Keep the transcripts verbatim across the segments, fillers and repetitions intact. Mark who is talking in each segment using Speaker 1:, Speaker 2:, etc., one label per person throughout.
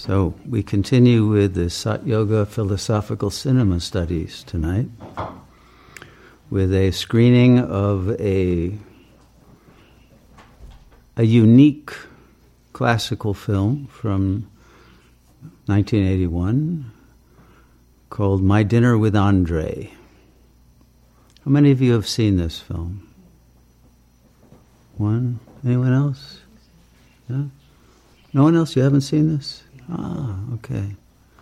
Speaker 1: So we continue with the Sat Yoga Philosophical Cinema Studies tonight with a screening of a a unique classical film from nineteen eighty-one called My Dinner with Andre. How many of you have seen this film? One? Anyone else? Yeah? No one else? You haven't seen this? Ah, okay.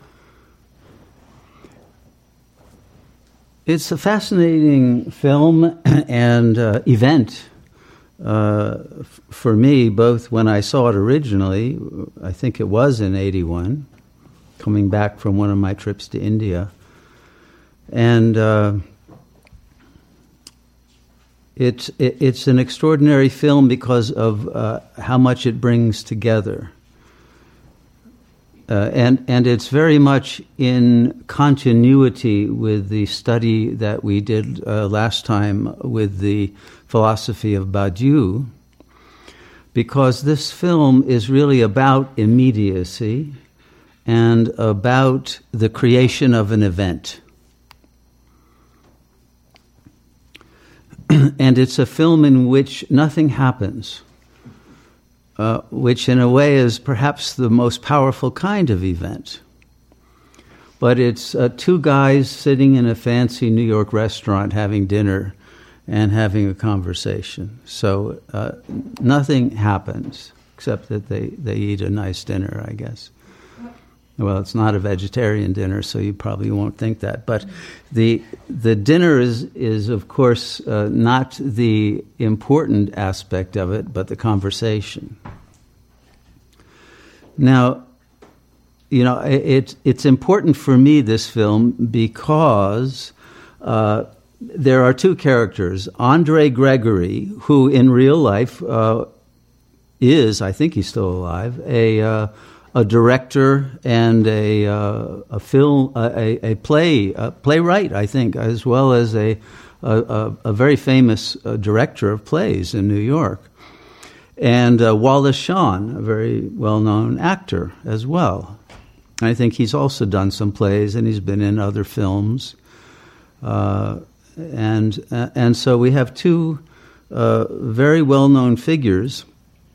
Speaker 1: It's a fascinating film and uh, event uh, f- for me, both when I saw it originally, I think it was in eighty-one, coming back from one of my trips to India, and uh, it's it, it's an extraordinary film because of uh, how much it brings together. Uh, and and it's very much in continuity with the study that we did uh, last time with the philosophy of Badiou, because this film is really about immediacy and about the creation of an event. And it's a film in which nothing happens. Uh, which in a way is perhaps the most powerful kind of event. But it's uh, two guys sitting in a fancy New York restaurant having dinner and having a conversation. So uh, nothing happens except that they, they eat a nice dinner, I guess. Well, it's not a vegetarian dinner, so you probably won't think that. But the the dinner is, is of course, uh, not the important aspect of it, but the conversation. Now, you know, it, it's important for me, this film, because uh, there are two characters. Andre Gregory, who in real life uh, is, I think he's still alive, a... Uh, a director and a uh, a film a, a play a playwright, I think, as well as a a, a very famous uh, director of plays in New York, and uh, Wallace Shawn, a very well-known actor as well. I think he's also done some plays and he's been in other films, uh, and uh, and so we have two uh, very well-known figures.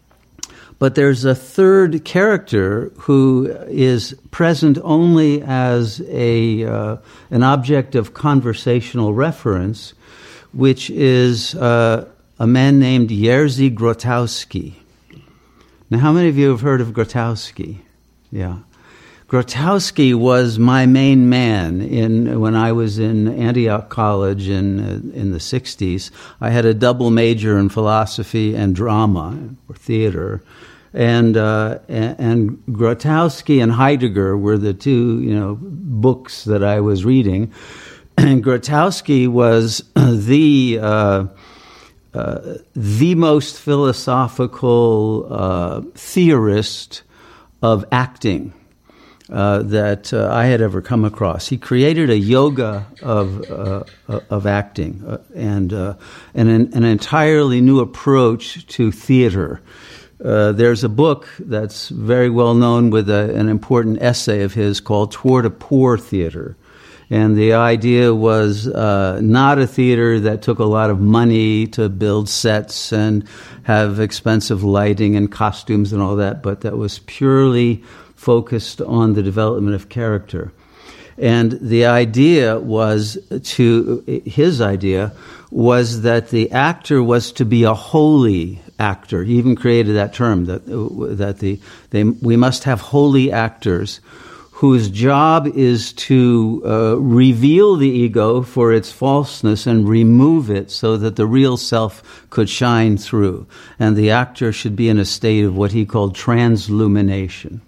Speaker 1: But there's a third character who is present only as a uh, an object of conversational reference, which is uh, a man named Jerzy Grotowski. Now, how many of you have heard of Grotowski? Yeah. Grotowski was my main man in when I was in Antioch College in uh, in the sixties. I had a double major in philosophy and drama, or theater. And, uh, and Grotowski and Heidegger were the two, you know, books that I was reading. And Grotowski was the uh, uh, the most philosophical uh, theorist of acting uh, that uh, I had ever come across. He created a yoga of uh, of acting uh, and uh, and an, an entirely new approach to theater. Uh, there's a book that's very well known with a, an important essay of his called Toward a Poor Theater. And the idea was uh, not a theater that took a lot of money to build sets and have expensive lighting and costumes and all that, but that was purely focused on the development of character. And the idea was to, his idea was that the actor was to be a holy actor. He even created that term, that that the they, we must have holy actors whose job is to uh, reveal the ego for its falseness and remove it so that the real self could shine through. And the actor should be in a state of what he called translumination.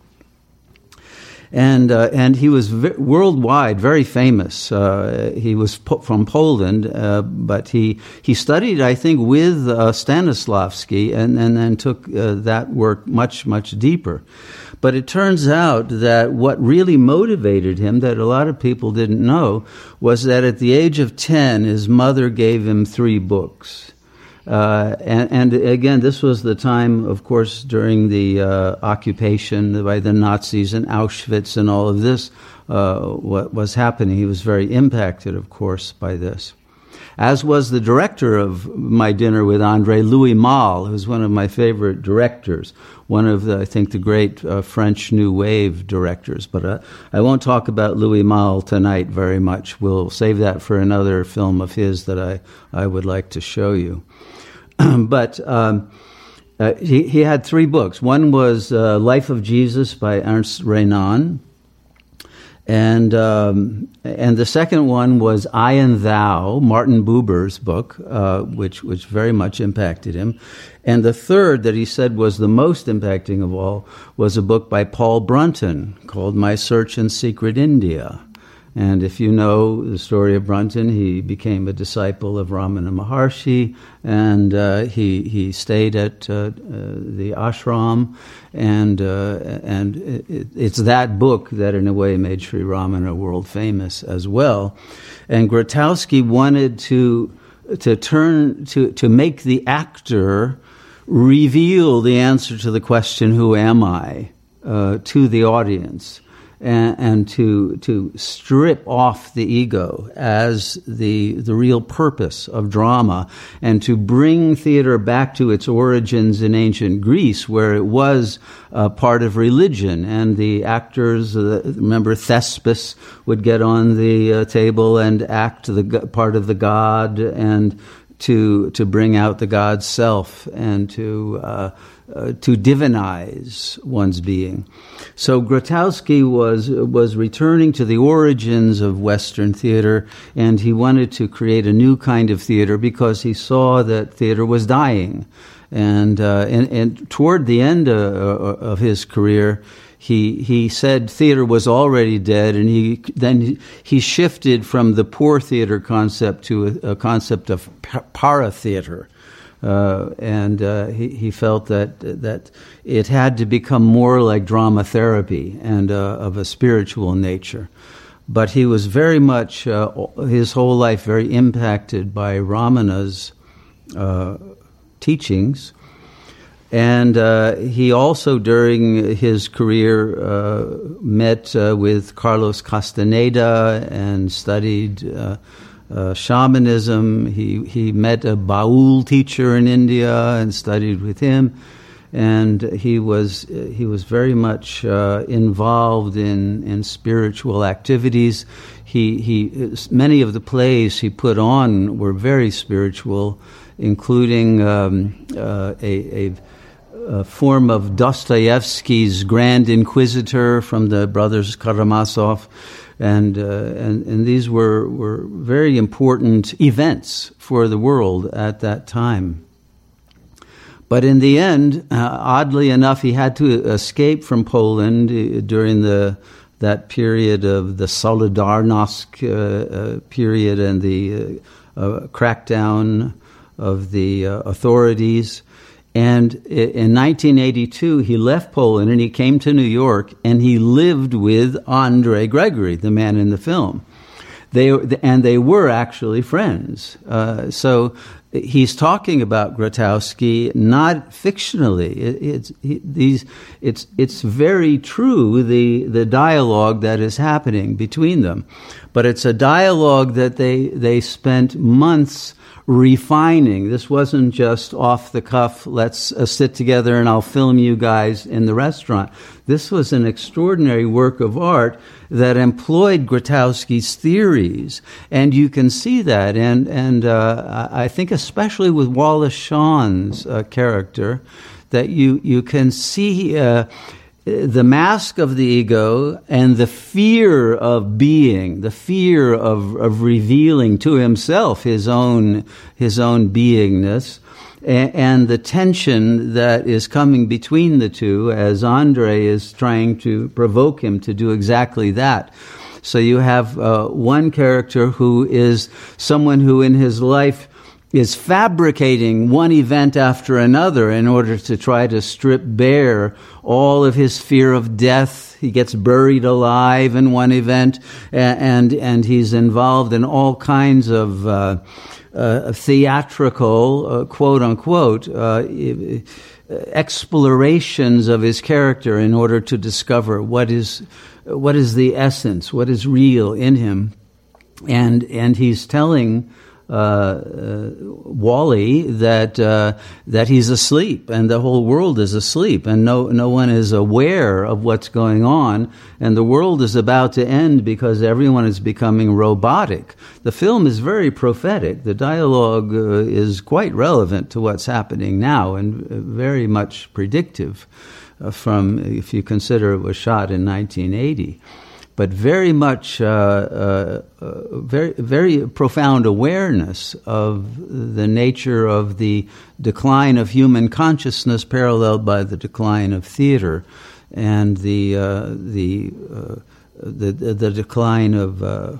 Speaker 1: And uh, and he was v- worldwide very famous. Uh, he was po- from Poland, uh, but he he studied, I think, with uh, Stanislavski, and and then took uh, that work much much deeper. But it turns out that what really motivated him, that a lot of people didn't know, was that at the age of ten, his mother gave him three books. Uh, and, and again, this was the time, of course, during the uh, occupation by the Nazis and Auschwitz and all of this, uh, what was happening. He was very impacted, of course, by this. As was the director of My Dinner with Andre, Louis Malle, who's one of my favorite directors, one of, the, I think, the great uh, French New Wave directors. But uh, I won't talk about Louis Malle tonight very much. We'll save that for another film of his that I, I would like to show you. But um, uh, he, he had three books. One was uh, Life of Jesus by Ernst Renan. And um, and the second one was I and Thou, Martin Buber's book, uh, which which very much impacted him. And the third that he said was the most impacting of all was a book by Paul Brunton called My Search in Secret India. And if you know the story of Brunton, he became a disciple of Ramana Maharshi, and uh, he he stayed at uh, uh, the ashram, and uh, and it, it's that book that in a way made Sri Ramana world famous as well. And Grotowski wanted to to turn to to make the actor reveal the answer to the question, "Who am I?" uh, to the audience. And, and to to strip off the ego as the the real purpose of drama, and to bring theater back to its origins in ancient Greece, where it was uh, part of religion. And the actors, uh, remember Thespis would get on the uh, table and act the part of the god, and to to bring out the god's self, and to uh, uh, to divinize one's being. So Grotowski was was returning to the origins of Western theater, and he wanted to create a new kind of theater because he saw that theater was dying. And uh, and, and toward the end uh, of his career, he he said theater was already dead, and he then he shifted from the poor theater concept to a, a concept of para theater. Uh, and uh, he, he felt that that it had to become more like drama therapy and uh, of a spiritual nature. But he was very much, uh, his whole life, very impacted by Ramana's uh, teachings. And uh, he also, during his career, uh, met uh, with Carlos Castaneda and studied uh, Uh, shamanism. He he met a Baul teacher in India and studied with him, and he was uh, he was very much uh, involved in, in spiritual activities. He he many of the plays he put on were very spiritual, including um, uh, a, a a form of Dostoevsky's Grand Inquisitor from the brothers Karamazov. And, uh, and and these were, were very important events for the world at that time. But in the end, uh, oddly enough, he had to escape from Poland during the that period of the Solidarnosc uh, uh, period and the uh, uh, crackdown of the uh, authorities. And in nineteen eighty-two, he left Poland and he came to New York, and he lived with Andre Gregory, the man in the film. They and they were actually friends. Uh, so he's talking about Grotowski not fictionally. It, it's he, these. It's it's very true, the the dialogue that is happening between them, but it's a dialogue that they they spent months refining. This wasn't just off the cuff, let's uh, sit together and I'll film you guys in the restaurant. This was an extraordinary work of art that employed Grotowski's theories, and you can see that. And and uh, I think especially with Wallace Shawn's uh, character, that you you can see uh, the mask of the ego and the fear of being, the fear of, of revealing to himself his own his own beingness, and, and the tension that is coming between the two as Andre is trying to provoke him to do exactly that. So you have uh, one character who is someone who in his life is fabricating one event after another in order to try to strip bare all of his fear of death. He gets buried alive in one event, and and he's involved in all kinds of uh, uh, theatrical, uh, quote unquote, uh, explorations of his character in order to discover what is what is the essence, what is real in him, and and he's telling Uh, uh, Wally that uh, that he's asleep and the whole world is asleep and no no one is aware of what's going on, and the world is about to end because everyone is becoming robotic. The film is very prophetic. The dialogue uh, is quite relevant to what's happening now and very much predictive uh, from, if you consider it was shot in nineteen eighty. But very much, uh, uh, uh, very, very profound awareness of the nature of the decline of human consciousness, paralleled by the decline of theater, and the uh, the, uh, the the decline of uh,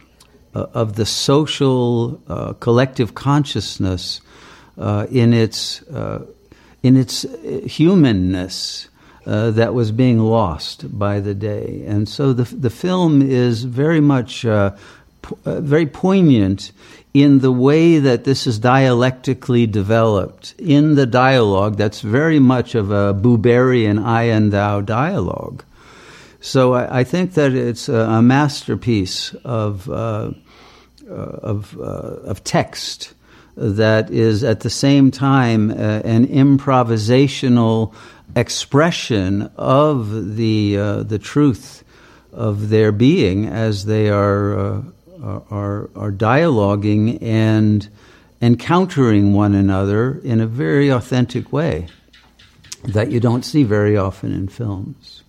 Speaker 1: of the social uh, collective consciousness uh, in its uh, in its humanness. Uh, that was being lost by the day. And so the the film is very much, uh, po- uh, very poignant in the way that this is dialectically developed in the dialogue that's very much of a Buberian I and thou dialogue. So I, I think that it's a, a masterpiece of, uh, uh, of, uh, of text that is at the same time uh, an improvisational expression of the uh, the truth of their being as they are uh, are are dialoguing and encountering one another in a very authentic way that you don't see very often in films.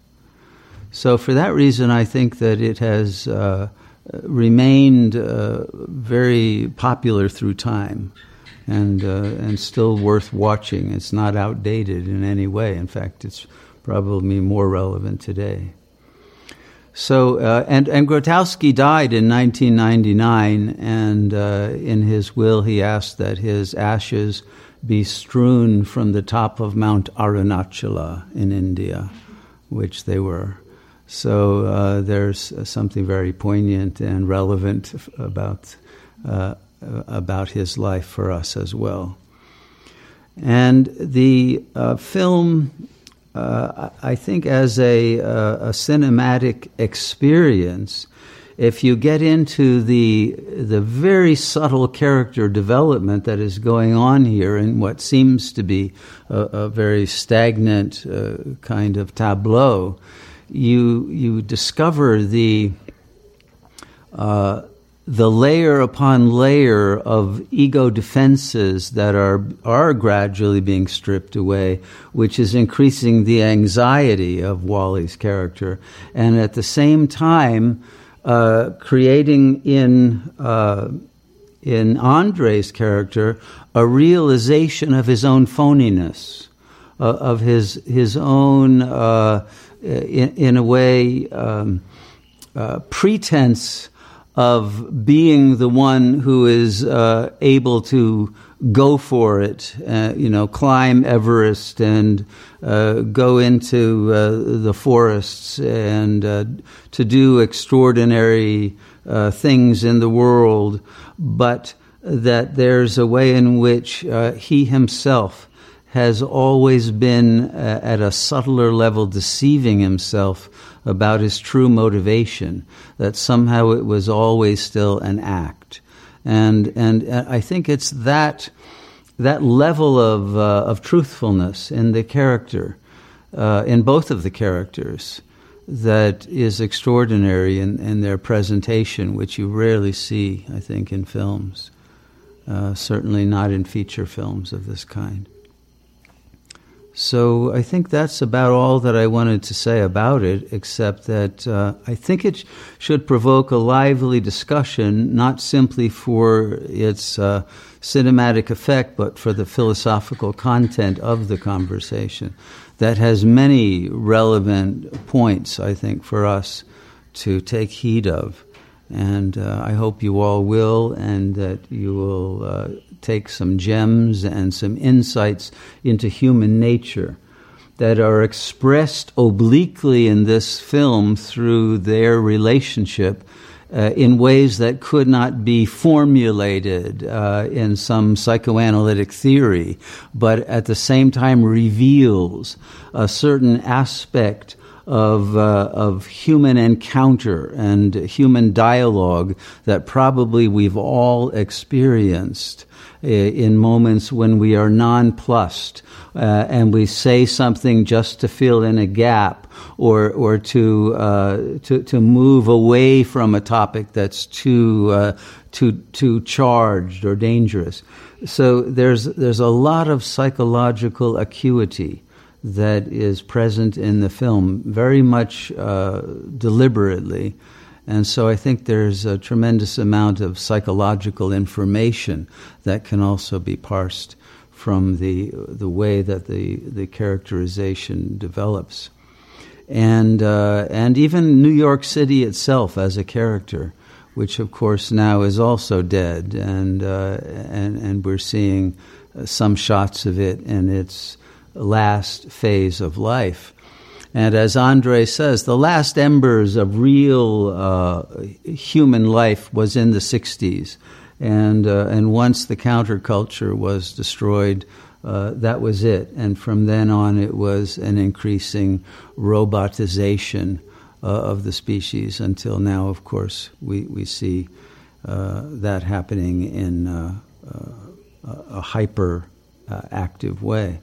Speaker 1: So for that reason, I think that it has uh, remained uh, very popular through time. And uh, and still worth watching. It's not outdated in any way. In fact, it's probably more relevant today. So, uh, and and Grotowski died in nineteen ninety-nine, and uh, in his will he asked that his ashes be strewn from the top of Mount Arunachala in India, which they were. So uh, there's something very poignant and relevant about. Uh, about his life for us as well. And the uh, film, uh, I think as a, uh, a cinematic experience, if you get into the the very subtle character development that is going on here in what seems to be a, a very stagnant uh, kind of tableau, you you discover the uh, the layer upon layer of ego defenses that are are gradually being stripped away, which is increasing the anxiety of Wally's character, and at the same time uh, creating in uh, in Andre's character a realization of his own phoniness, uh, of his his own uh, in, in a way um, uh, pretense of being the one who is uh, able to go for it, uh, you know, climb Everest and uh, go into uh, the forests and uh, to do extraordinary uh, things in the world, but that there's a way in which uh, he himself has always been uh, at a subtler level deceiving himself about his true motivation, that somehow it was always still an act. And and I think it's that that level of uh, of truthfulness in the character, uh, in both of the characters, that is extraordinary in, in their presentation, which you rarely see, I think, in films. Uh, certainly not in feature films of this kind. So I think that's about all that I wanted to say about it, except that uh, I think it sh- should provoke a lively discussion, not simply for its uh, cinematic effect, but for the philosophical content of the conversation that has many relevant points, I think, for us to take heed of. And uh, I hope you all will, and that you will uh, take some gems and some insights into human nature that are expressed obliquely in this film through their relationship uh, in ways that could not be formulated uh, in some psychoanalytic theory, but at the same time reveals a certain aspect of uh, of human encounter and human dialogue that probably we've all experienced uh, in moments when we are nonplussed uh, and we say something just to fill in a gap or or to uh, to to move away from a topic that's too uh, too too charged or dangerous. So there's there's a lot of psychological acuity that is present in the film, very much uh, deliberately. And so I think there's a tremendous amount of psychological information that can also be parsed from the the way that the, the characterization develops. And uh, and even New York City itself as a character, which of course now is also dead, and uh, and and we're seeing some shots of it in its last phase of life. And as Andre says, the last embers of real uh, human life was in the sixties. And uh, and once the counterculture was destroyed, uh, that was it. And from then on, it was an increasing robotization uh, of the species until now, of course, we, we see uh, that happening in uh, uh, a hyper uh, active way.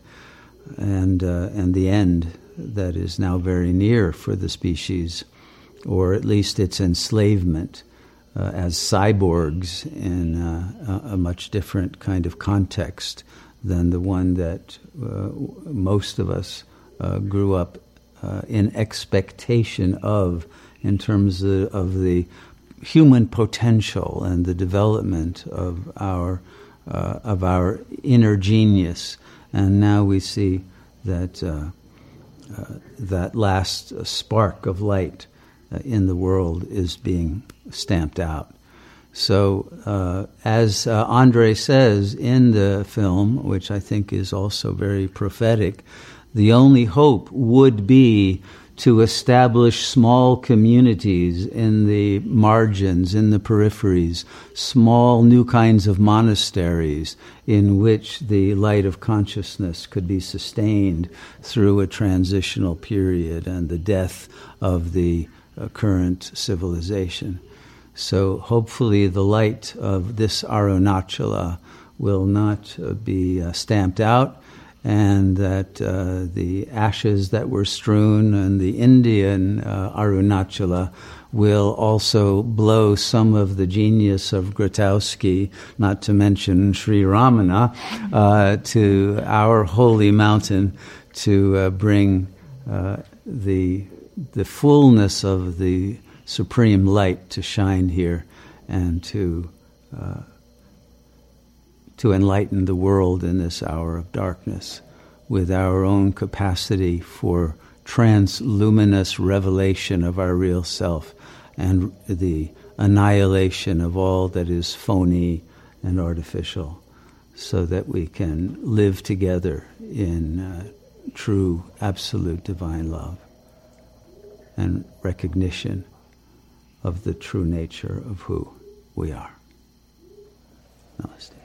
Speaker 1: And uh, and the end that is now very near for the species, or at least its enslavement uh, as cyborgs in uh, a, a much different kind of context than the one that uh, most of us uh, grew up uh, in expectation of, in terms of, of the human potential and the development of our uh, of our inner genius. And now we see that uh, uh, that last uh, spark of light uh, in the world is being stamped out. So, uh, as uh, Andre says in the film, which I think is also very prophetic, the only hope would be to establish small communities in the margins, in the peripheries, small new kinds of monasteries in which the light of consciousness could be sustained through a transitional period and the death of the uh, current civilization. So hopefully the light of this Arunachala will not uh, be uh, stamped out, and that uh, the ashes that were strewn in the Indian uh, Arunachala will also blow some of the genius of Grotowski, not to mention Sri Ramana, uh, to our holy mountain to uh, bring uh, the the fullness of the supreme light to shine here and to uh, to enlighten the world in this hour of darkness with our own capacity for transluminous revelation of our real self and the annihilation of all that is phony and artificial, so that we can live together in uh, true, absolute divine love and recognition of the true nature of who we are. Namaste.